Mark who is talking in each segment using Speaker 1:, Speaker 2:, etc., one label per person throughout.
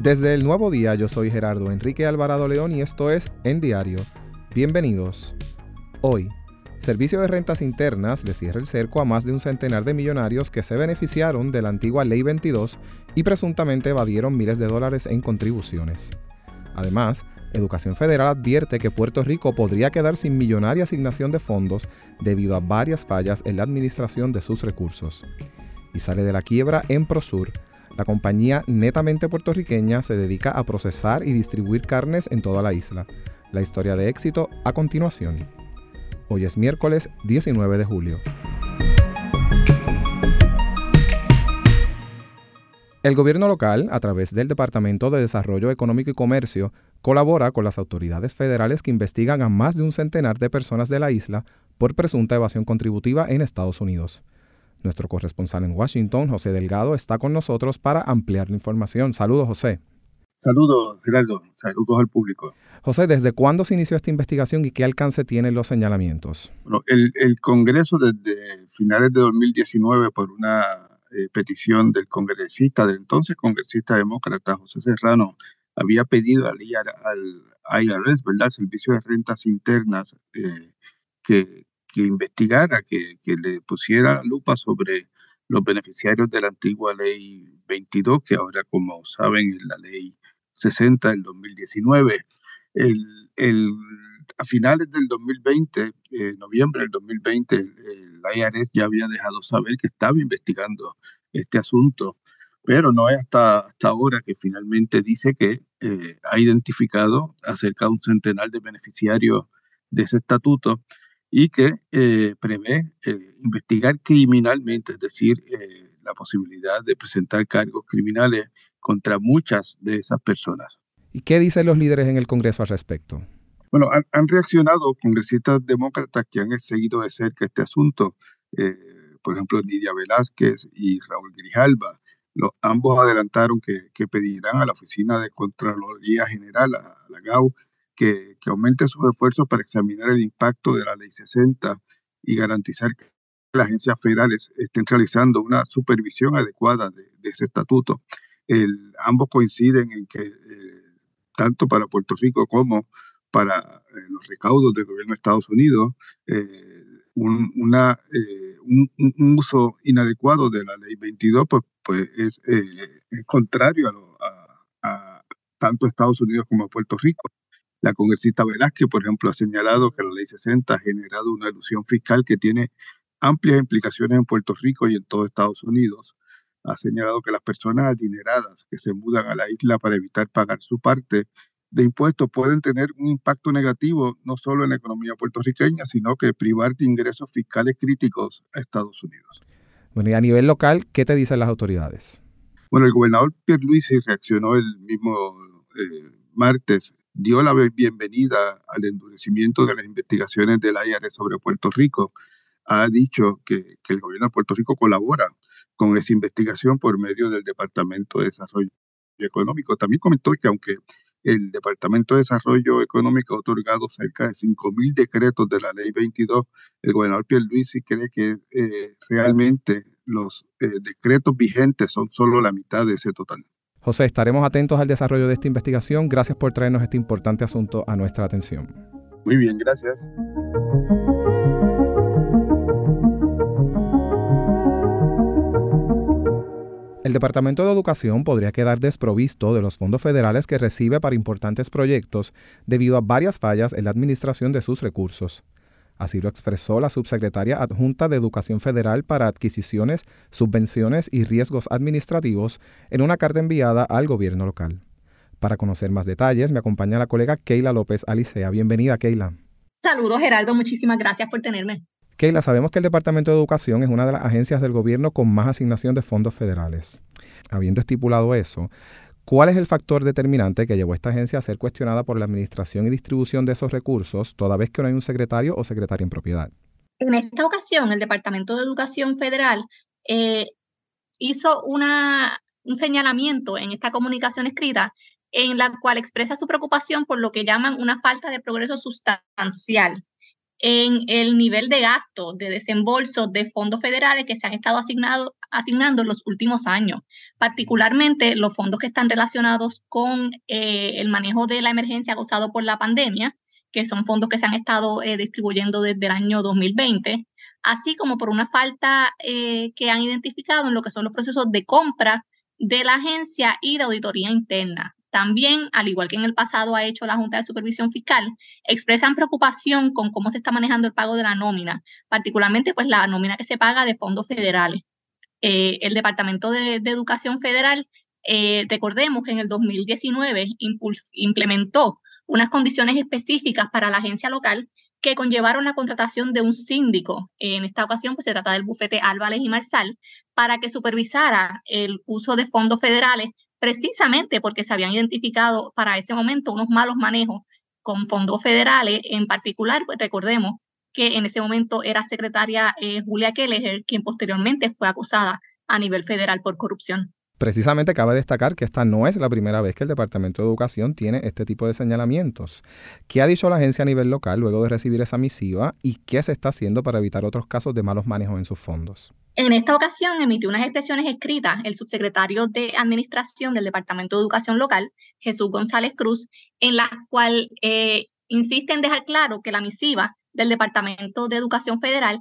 Speaker 1: Desde el Nuevo Día, yo soy Gerardo Enrique Alvarado León y esto es En Diario. Bienvenidos. Hoy, Servicio de Rentas Internas le cierra el cerco a más de un centenar de millonarios que se beneficiaron de la antigua Ley 22 y presuntamente evadieron miles de dólares en contribuciones. Además, Educación Federal advierte que Puerto Rico podría quedar sin millonaria asignación de fondos debido a varias fallas en la administración de sus recursos. Y sale de la quiebra en Prosur. La compañía netamente puertorriqueña se dedica a procesar y distribuir carnes en toda la isla. La historia de éxito a continuación. Hoy es miércoles 19 de julio. El gobierno local, a través del Departamento de Desarrollo Económico y Comercio, colabora con las autoridades federales que investigan a más de un centenar de personas de la isla por presunta evasión contributiva en Estados Unidos. Nuestro corresponsal en Washington, José Delgado, está con nosotros para ampliar la información. Saludos, José.
Speaker 2: Saludos, Gerardo. Saludos al público.
Speaker 1: José, ¿desde cuándo se inició esta investigación y qué alcance tienen los señalamientos?
Speaker 2: Bueno, el Congreso desde finales de 2019, por una petición del entonces congresista demócrata José Serrano, había pedido al IRS, ¿verdad? El Servicio de Rentas Internas, que investigara, que le pusiera lupa sobre los beneficiarios de la antigua Ley 22, que ahora, como saben, es la Ley 60 del 2019. A finales del 2020, noviembre del 2020, el IRS ya había dejado saber que estaba investigando este asunto, pero no es hasta ahora que finalmente dice que ha identificado a cerca de un centenar de beneficiarios de ese estatuto y que prevé investigar criminalmente, es decir, la posibilidad de presentar cargos criminales contra muchas de esas personas.
Speaker 1: ¿Y qué dicen los líderes en el Congreso al respecto?
Speaker 2: Bueno, han reaccionado congresistas demócratas que han seguido de cerca este asunto, por ejemplo, Nidia Velázquez y Raúl Grijalva. Ambos adelantaron que pedirán a la Oficina de Contraloría General, a la GAO, que aumente sus esfuerzos para examinar el impacto de la Ley 60 y garantizar que las agencias federales estén realizando una supervisión adecuada de ese estatuto. Ambos coinciden en que tanto para Puerto Rico como para los recaudos del gobierno de Estados Unidos, un uso inadecuado de la Ley 22 pues es contrario a tanto Estados Unidos como a Puerto Rico. La congresista Velázquez, por ejemplo, ha señalado que la Ley 60 ha generado una elusión fiscal que tiene amplias implicaciones en Puerto Rico y en todo Estados Unidos. Ha señalado que las personas adineradas que se mudan a la isla para evitar pagar su parte de impuestos pueden tener un impacto negativo no solo en la economía puertorriqueña, sino que privar de ingresos fiscales críticos a Estados Unidos.
Speaker 1: Bueno, y a nivel local, ¿qué te dicen las autoridades?
Speaker 2: Bueno, el gobernador Pierluisi reaccionó el mismo martes, dio la bienvenida al endurecimiento de las investigaciones del IRS sobre Puerto Rico. Ha dicho que el gobierno de Puerto Rico colabora con esa investigación por medio del Departamento de Desarrollo Económico. También comentó que aunque el Departamento de Desarrollo Económico ha otorgado cerca de 5,000 decretos de la Ley 22, el gobernador Pierluisi cree que realmente los decretos vigentes son solo la mitad de ese total.
Speaker 1: José, estaremos atentos al desarrollo de esta investigación. Gracias por traernos este importante asunto a nuestra atención.
Speaker 2: Muy bien, gracias.
Speaker 1: El Departamento de Educación podría quedar desprovisto de los fondos federales que recibe para importantes proyectos debido a varias fallas en la administración de sus recursos. Así lo expresó la subsecretaria adjunta de Educación Federal para Adquisiciones, Subvenciones y Riesgos Administrativos en una carta enviada al gobierno local. Para conocer más detalles, me acompaña la colega Keila López Alicea. Bienvenida, Keila.
Speaker 3: Saludos, Gerardo. Muchísimas gracias por tenerme.
Speaker 1: Keila, sabemos que el Departamento de Educación es una de las agencias del gobierno con más asignación de fondos federales. Habiendo estipulado eso, ¿cuál es el factor determinante que llevó a esta agencia a ser cuestionada por la administración y distribución de esos recursos, toda vez que no hay un secretario o secretaria en propiedad?
Speaker 3: En esta ocasión, el Departamento de Educación Federal hizo un señalamiento en esta comunicación escrita en la cual expresa su preocupación por lo que llaman una falta de progreso sustancial en el nivel de gasto, de desembolso de fondos federales que se han estado asignando en los últimos años, particularmente los fondos que están relacionados con el manejo de la emergencia causado por la pandemia, que son fondos que se han estado distribuyendo desde el año 2020, así como por una falta que han identificado en lo que son los procesos de compra de la agencia y de auditoría interna. También, al igual que en el pasado ha hecho la Junta de Supervisión Fiscal, expresan preocupación con cómo se está manejando el pago de la nómina, particularmente pues la nómina que se paga de fondos federales. El Departamento de Educación Federal, recordemos que en el 2019 implementó unas condiciones específicas para la agencia local que conllevaron la contratación de un síndico. En esta ocasión pues se trata del bufete Álvarez y Marsal para que supervisara el uso de fondos federales, precisamente porque se habían identificado para ese momento unos malos manejos con fondos federales. En particular, pues recordemos que en ese momento era secretaria Julia Kelleher, quien posteriormente fue acusada a nivel federal por corrupción.
Speaker 1: Precisamente cabe destacar que esta no es la primera vez que el Departamento de Educación tiene este tipo de señalamientos. ¿Qué ha dicho la agencia a nivel local luego de recibir esa misiva y qué se está haciendo para evitar otros casos de malos manejos en sus fondos?
Speaker 3: En esta ocasión emitió unas expresiones escritas el subsecretario de Administración del Departamento de Educación Local, Jesús González Cruz, en la cual insiste en dejar claro que la misiva del Departamento de Educación Federal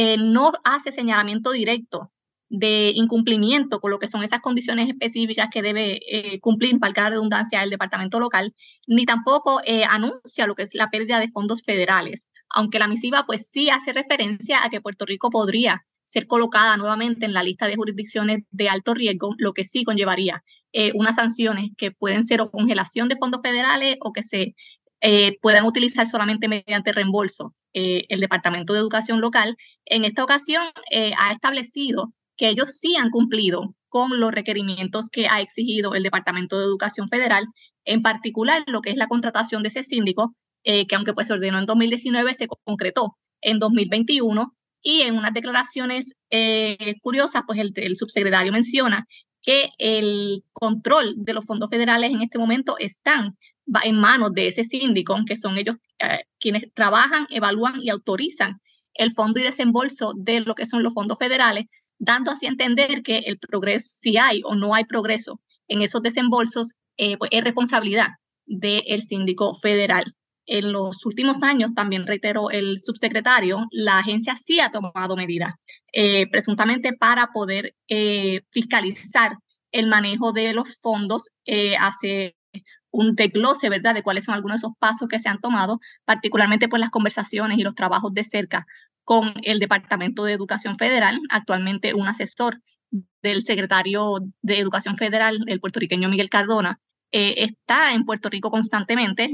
Speaker 3: no hace señalamiento directo de incumplimiento con lo que son esas condiciones específicas que debe cumplir, valga la redundancia, el departamento local, ni tampoco anuncia lo que es la pérdida de fondos federales, aunque la misiva pues sí hace referencia a que Puerto Rico podría ser colocada nuevamente en la lista de jurisdicciones de alto riesgo, lo que sí conllevaría unas sanciones que pueden ser o congelación de fondos federales o que se puedan utilizar solamente mediante reembolso. El Departamento de Educación Local en esta ocasión ha establecido que ellos sí han cumplido con los requerimientos que ha exigido el Departamento de Educación Federal, en particular lo que es la contratación de ese síndico, que aunque pues se ordenó en 2019, se concretó en 2021, y en unas declaraciones curiosas, pues el subsecretario menciona que el control de los fondos federales en este momento están en manos de ese síndico, que son ellos quienes trabajan, evalúan y autorizan el fondo y desembolso de lo que son los fondos federales, dando así a entender que el progreso, si hay o no hay progreso en esos desembolsos, pues es responsabilidad del síndico federal. En los últimos años, también reiteró el subsecretario, la agencia sí ha tomado medidas, presuntamente para poder fiscalizar el manejo de los fondos, hace un desglose, ¿verdad?, de cuáles son algunos de esos pasos que se han tomado, particularmente por las conversaciones y los trabajos de cerca con el Departamento de Educación Federal. Actualmente un asesor del secretario de Educación Federal, el puertorriqueño Miguel Cardona, está en Puerto Rico constantemente.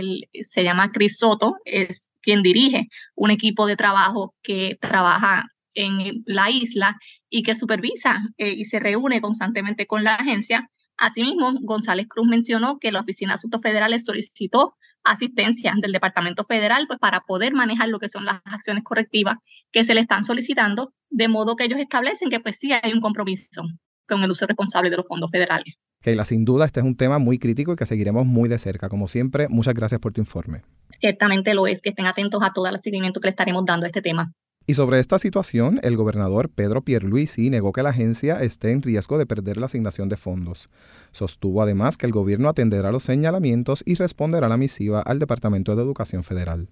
Speaker 3: Se llama Chris Soto, es quien dirige un equipo de trabajo que trabaja en la isla y que supervisa y se reúne constantemente con la agencia. Asimismo, González Cruz mencionó que la Oficina de Asuntos Federales solicitó asistencia del Departamento Federal pues, para poder manejar lo que son las acciones correctivas que se le están solicitando, de modo que ellos establecen que pues sí hay un compromiso con el uso responsable de los fondos federales.
Speaker 1: Keila, sin duda este es un tema muy crítico y que seguiremos muy de cerca. Como siempre, muchas gracias por tu informe.
Speaker 3: Ciertamente lo es, que estén atentos a todo el seguimiento que le estaremos dando a este tema.
Speaker 1: Y sobre esta situación, el gobernador Pedro Pierluisi negó que la agencia esté en riesgo de perder la asignación de fondos. Sostuvo además que el gobierno atenderá los señalamientos y responderá la misiva al Departamento de Educación Federal.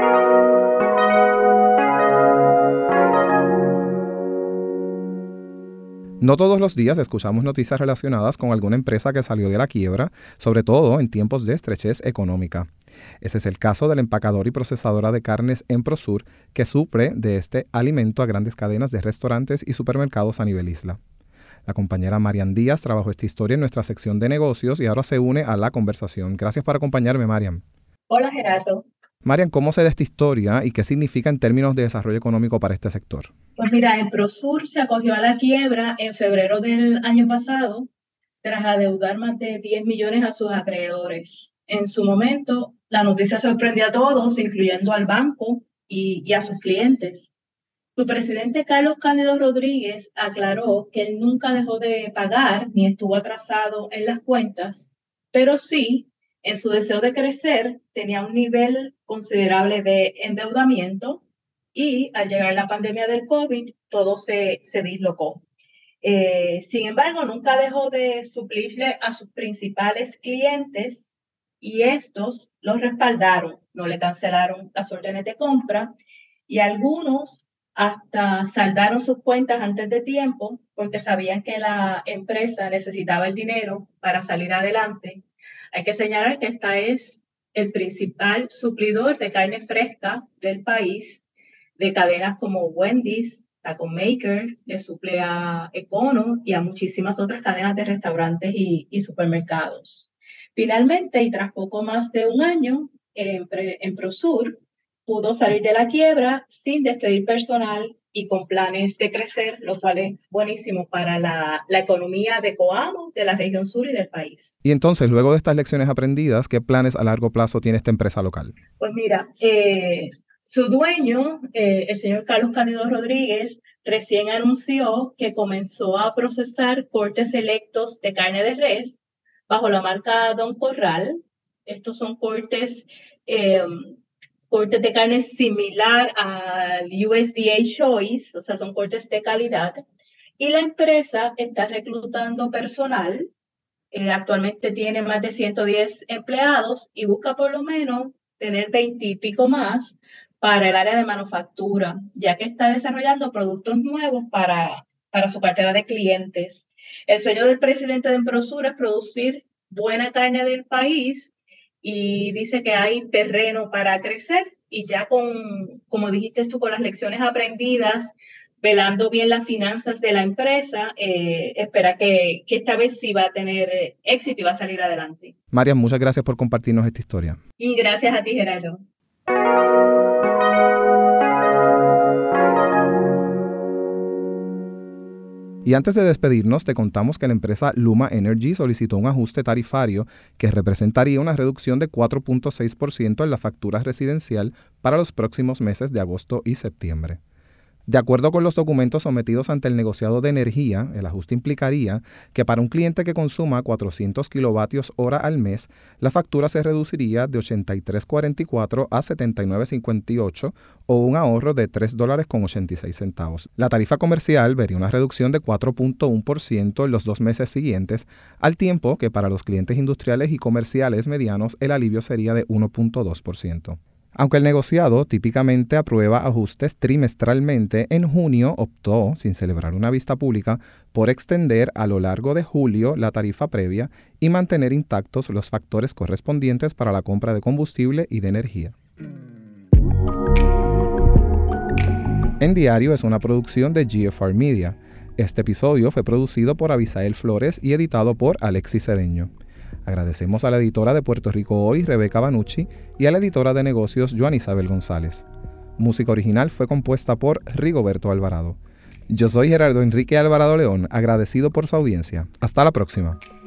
Speaker 1: No todos los días escuchamos noticias relacionadas con alguna empresa que salió de la quiebra, sobre todo en tiempos de estrechez económica. Ese es el caso de la empacadora y procesadora de carnes Emprosur, que suple de este alimento a grandes cadenas de restaurantes y supermercados a nivel isla. La compañera Marian Díaz trabajó esta historia en nuestra sección de negocios y ahora se une a la conversación. Gracias por acompañarme, Marian.
Speaker 4: Hola, Gerardo.
Speaker 1: Marian, ¿cómo se da esta historia y qué significa en términos de desarrollo económico para este sector?
Speaker 4: Pues mira, Emprosur se acogió a la quiebra en febrero del año pasado tras adeudar más de 10 millones a sus acreedores. En su momento, la noticia sorprendió a todos, incluyendo al banco y a sus clientes. Su presidente Carlos Cándido Rodríguez aclaró que él nunca dejó de pagar ni estuvo atrasado en las cuentas, pero sí En su deseo de crecer, tenía un nivel considerable de endeudamiento y al llegar la pandemia del COVID, todo se dislocó. Sin embargo, nunca dejó de suplirle a sus principales clientes y estos los respaldaron, no le cancelaron las órdenes de compra y algunos hasta saldaron sus cuentas antes de tiempo porque sabían que la empresa necesitaba el dinero para salir adelante. Hay que señalar que esta es el principal suplidor de carne fresca del país, de cadenas como Wendy's, Taco Maker, le suple a Econo y a muchísimas otras cadenas de restaurantes y supermercados. Finalmente, y tras poco más de un año, Emprosur pudo salir de la quiebra sin despedir personal y con planes de crecer, lo cual es buenísimo para la economía de Coamo, de la región sur y del país.
Speaker 1: Y entonces, luego de estas lecciones aprendidas, ¿qué planes a largo plazo tiene esta empresa local?
Speaker 4: Pues mira, su dueño, el señor Carlos Cándido Rodríguez, recién anunció que comenzó a procesar cortes selectos de carne de res bajo la marca Don Corral. Estos son cortes de carne similar al USDA Choice, o sea, son cortes de calidad. Y la empresa está reclutando personal. Actualmente tiene más de 110 empleados y busca por lo menos tener 20 y pico más para el área de manufactura, ya que está desarrollando productos nuevos para su cartera de clientes. El sueño del presidente de Emprosur es producir buena carne del país y dice que hay terreno para crecer y ya como dijiste tú, con las lecciones aprendidas, velando bien las finanzas de la empresa, espera que esta vez sí va a tener éxito y va a salir adelante.
Speaker 1: Marian, muchas gracias por compartirnos esta historia.
Speaker 4: Y gracias a ti, Gerardo.
Speaker 1: Y antes de despedirnos, te contamos que la empresa Luma Energy solicitó un ajuste tarifario que representaría una reducción de 4.6% en la factura residencial para los próximos meses de agosto y septiembre. De acuerdo con los documentos sometidos ante el negociado de energía, el ajuste implicaría que para un cliente que consuma 400 kilovatios hora al mes, la factura se reduciría de $83.44 a $79.58 o un ahorro de $3.86. La tarifa comercial vería una reducción de 4.1% en los 2 meses siguientes, al tiempo que para los clientes industriales y comerciales medianos el alivio sería de 1.2%. Aunque el negociado típicamente aprueba ajustes trimestralmente, en junio optó, sin celebrar una vista pública, por extender a lo largo de julio la tarifa previa y mantener intactos los factores correspondientes para la compra de combustible y de energía. En Diario es una producción de GFR Media. Este episodio fue producido por Abisael Flores y editado por Alexis Cedeño. Agradecemos a la editora de Puerto Rico Hoy, Rebeca Banucci, y a la editora de negocios, Joan Isabel González. Música original fue compuesta por Rigoberto Alvarado. Yo soy Gerardo Enrique Alvarado León, agradecido por su audiencia. Hasta la próxima.